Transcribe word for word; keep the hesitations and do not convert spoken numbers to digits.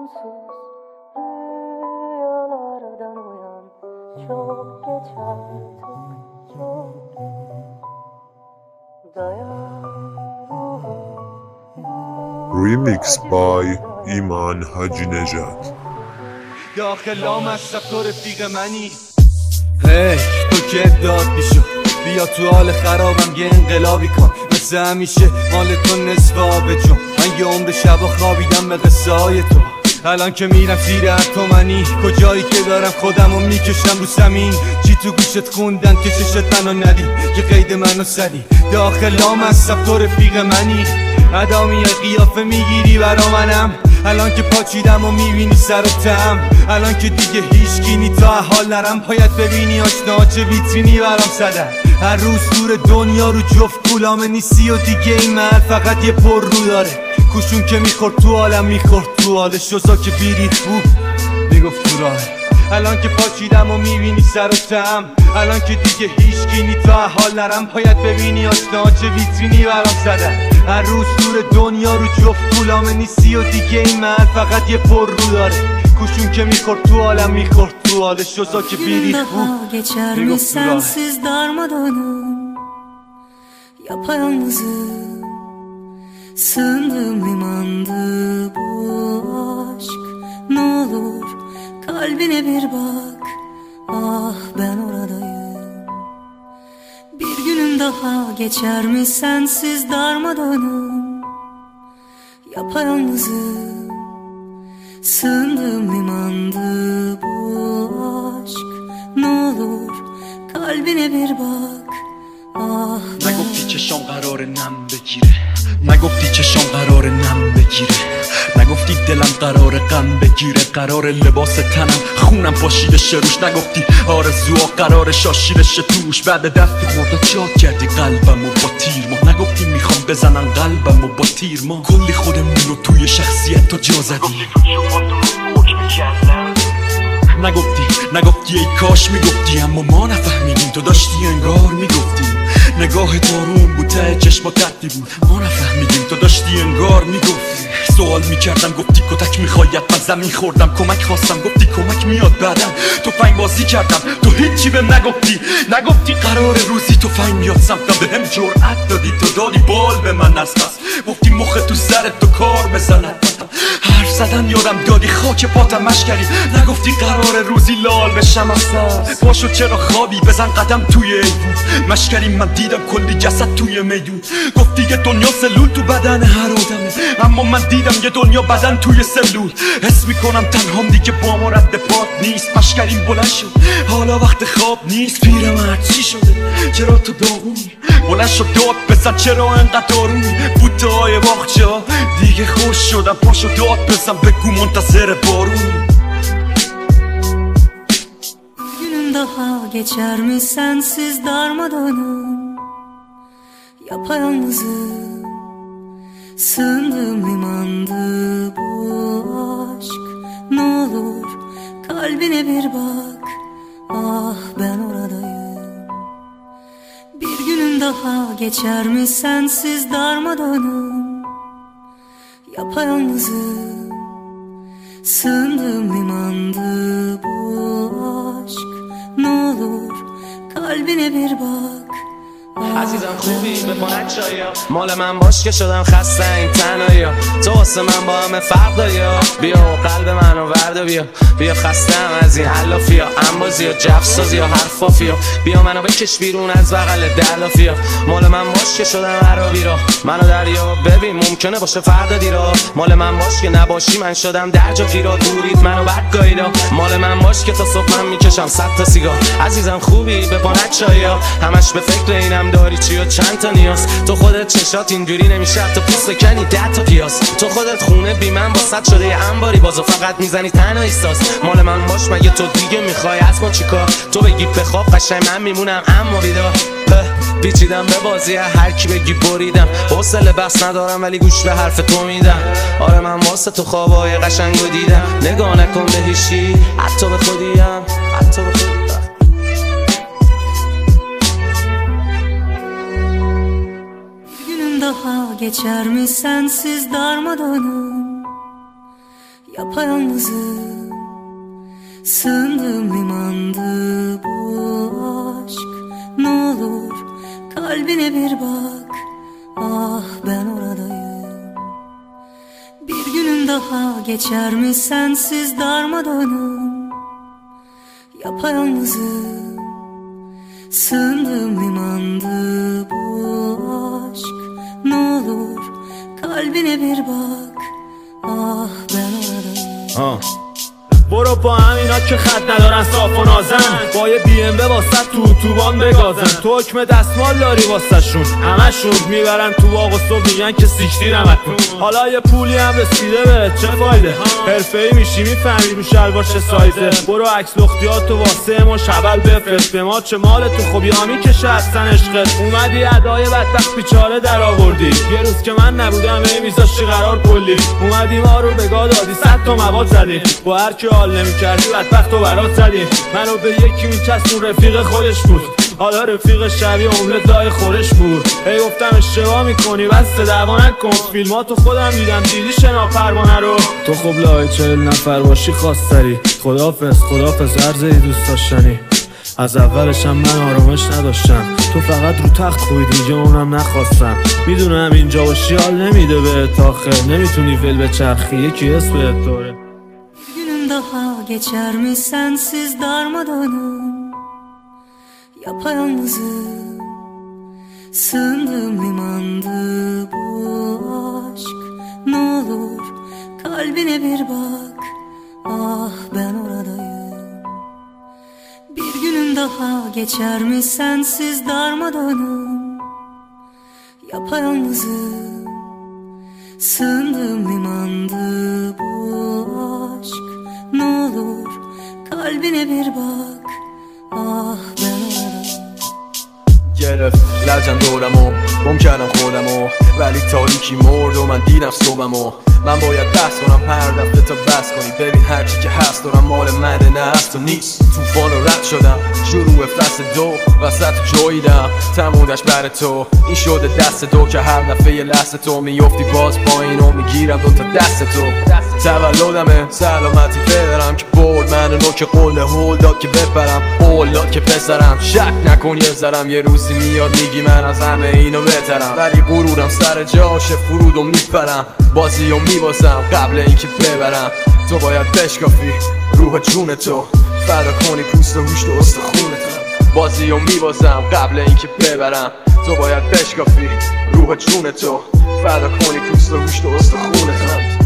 onsuz rüyalardan uyan. Çok geç artık, çok geç. Dayan ruhum. Remix by ایمان حاجی نژاد. داخلام از تو رفیق منی. هی تو که داد بیشو بیا تو حال خرابم یه انقلابی کن. مثل همیشه مال تو نصف آبجون. من یه عمر شبا خوابیدم به قصه های تو. الان که میرم زیر اتمنی کجایی که دارم خودمو میکشم رو زمین. چی تو گوشت خوندن که چشت منو ندی که قید منو زدی. داخلام از تو رفیق منی. ادا میای قیافه میگیری برا منم. الان که پاچیدم و میبینی سر و تم. الان که دیگه هیچ کی نی تا حال نرم. باید ببینی آشنا چه ویترینی برام زدن. هر روز دور دنیا رو جفت کولامه نیستی و دیگه این محل فقط یه پر رو داره. کوشون که میخورد تو عالم میخورد تو حال. شوزا که بیریخ بود میگفت تو راه. الان که پاچیدم و میبینی سر و تم. الان که دیگه هیچ کی نی تا حال نرم. باید ببینی آشنا چه ویترینی برام زدن. هر روز دور دنیا رو جفت کولامه نیستی و دیگه این محل فقط یه پر رو داره. کوشون که میخورد تو عالم میخورد تو حال. شوزا که بیریخ بود geçer mi sensiz darmadağınım. Yapayalnızım, sığındığım limandı bu aşk. Ne olur kalbine bir bak, ah ben oradayım. Bir günüm daha geçer mi sensiz darmadağınım. Yapayalnızım, sığındığım limandı bu aşk. Ne olur kalbine bir bak, ah ben نگفتی چشام قرار نم بگیره. نگفتی چشام قرار نم بگیره. نگفتی دلم قرار غم بگیره. قرار لباس تنم خونم پاشیده شه روش. نگفتی آرزوها قرار شاشیده شه توش. بعد دست خورده چاک کردی قلبمو با تیر ما. نگفتی میخوام بزنن قلبمو با تیر ما. کلی خودمون رو توی شخصیت تو جا زدی. نگفتی نگفتی ای کاش میگفتی اما ما نفهمیدیم. تو داشتی انگار میگفتی. نگاه دارون بود ته چشمات ردی بود. ما نفهمیدیم تو داشتی انگار میگفتی. سوال میکردم گفتی کتک میخواید من زمین خوردم. کمک خواستم گفتی کمک میاد بعدم. تو فنگ بازی کردم تو هیچی بهم نگفتی. نگفتی قرار روزی تو فنگ میاد سمتم. به هم جرأت دادی تو دادی بال به من از پس. گفتی مخ تو سرت تو کار بزند. حرف زدن یادم دادی خاک پاتم مشکری. نگفتی قرار روزی لال بشم اصلا. پاشو چرا خوابی بزن قدم توی ایوون. مشکری من دیدم کلی جسد توی میدون. گفتی یه دنیا سلول تو بدن هر آدمه. اما من دیدم یه دنیا بدن توی سلول. حس میکنم تنهام دیگه با ما رد پات نیست. مشکریم بلند شد حالا وقت خواب نیست. پیرمرد چی شده چرا تو داغونی. بلند شد داد بزن چرا انقدر آرومی. بوته های باغچه دیگه خوش شدم. پاشو داد بزن بگو منتظر بارونی. Günüm daha geçer mi sensiz darmadağınım. Yapayalnızım, sığındığım limandı bu aşk. Ne olur kalbine bir bak, ah ben oradayım. Bir günüm daha geçer mi sensiz darmadağınım. Yapayalnızım, sığındığım limandı bu aşk. Ne olur kalbine bir bak. عزیزم خوبی به پانت چایا. مال من باش که شدم خسته این تنهایی. تو واسه من با همه فرق داری. بیا و قلب منو ورده بیا. بیا خستم از این علافیا. انبازی و جفسازی و حرفافیا. بیا منو بکش بیرون از بغل دلافیا. مال من باش که شدم عربی را. منو دریا ببین ممکنه باشه فردا دیرا. مال من باش که نباشی من شدم درجا گیرا. دورید منو بد گاییدا. مال من باش که تا صبح من میکشم صد تا سیگار. عزیزم خوبی به پانت چایا. همش به فکر اینم داری چی و چند تا نیاز. تو خودت چشات اینجوری نمیشه تو پوست کنی ده تا پیاز. تو خودت خونه بی من با صد شده یه انباری. بازو فقط میزنی تنها ایستاز. مال من باش مگه تو دیگه میخوای از ما چیکار. تو بگی بخواب قشنگ من میمونم اما بیدار. پیچیدم به بازی هر کی بگی بریدم. حوصله بحث ندارم ولی گوش به حرف تو میدم. آره من واسه تو خوابای قشنگو دیدم. نگاه نکن به هیچی حتی به خودیم. حتی به خودیم. Daha geçer mi sensiz darmadağınım. yapayalnızım. Sığındığım limandı bu aşk. Ne olur kalbine bir bak. Ah ben oradayım. Bir günün daha geçer mi sensiz darmadağınım? Yapayalnızım. Sığındığım limandı bu aşk. Ne olur kalbine bir bak. Ah ben oradayım. برو با همینا که خط ندارن صاف و نازن، با یه بی ام واسه تو توبان بگازن. تو حکم دستمال داری واسه شون، همشون میبرن تو باغ و صبح میگن که سیکتیر همتون. حالا یه پولی هم رسیده به چه فایده؟ حرفه‌ای میشی میفهمی رو شلوار چه سایزه. برو عکس لختیاتو واسه ما شبل بفرست به ما، چه مال تو خوبی ها میکشه اصلا عشقت. اومدی ادای بدبخت بیچاره در آوردی، یه روز که من نبودم ای میذاشتی قرار کلی. اومدی ما رو به گا دادی، صد تا مواد زدی، با هر کی حال نمی‌کردی بدبخت و برات زدی. منو به یکی میچسبون رفیق خودش بود، حالا رفیق شبیه املت لای خورش بود. هی گفتم اشتباه میکنی بس دعوا نکن، فیلماتو خودم دیدم دیدی شنا پروانه رو. تو خب لای چهل نفر باشی خواستری، خدافظ خدافظ عرض ای دوست داشتنی. از اولشم من آرامش نداشتم، تو فقط رو تخت خویدی اینجا اونم نخواستم. میدونم اینجا باشی حال نمیده بهت آخه، نمیتونی ول به چرخی یکی اسمت داره. Daha geçer mi sensiz darmadağınım? Yapayalnızım. Sığındığım limandı bu aşk. Ne olur kalbine bir bak. Ah ben oradayım. Bir günüm daha geçer mi sensiz darmadağınım? Yapayalnızım. Sığındığım limandı bu aşk. Ne olur kalbine bir bak. Ah ben oradayım. گرفت لجن دورمو گم کردم خودمو، ولی تاریکی مرد و من دیدم صبحمو. من باید بحث کنم هر دفعه تا بس کنی، ببین هرچی که هست دارم مال منه نه از تو نیست. توفان رو رد شدم شروع فصل دو، وسط جویدم تمومش بر تو. این شده دست تو که هر دفعه یه لحظه تو میفتی باز پایین و میگیرم دوتا دست تو. تولدمه سلامتی پدرم که برد منو که قول هول داد که بپرم، قول داد که پسرم. شک نکن یه ذرم یه روزی میاد میگی من از همه اینو بهترم، ولی غرورم سر جاشه فرود و میپرم. بازی و میبازم قبل اینکه ببرم. تو باید بشکافی روح جون تو، فدا کنی پوست و گوشت و استخونتم. بازی و میبازم قبل اینکه ببرم. تو باید بشکافی روح جون تو، فدا کنی پوست و گوشت و استخونتم.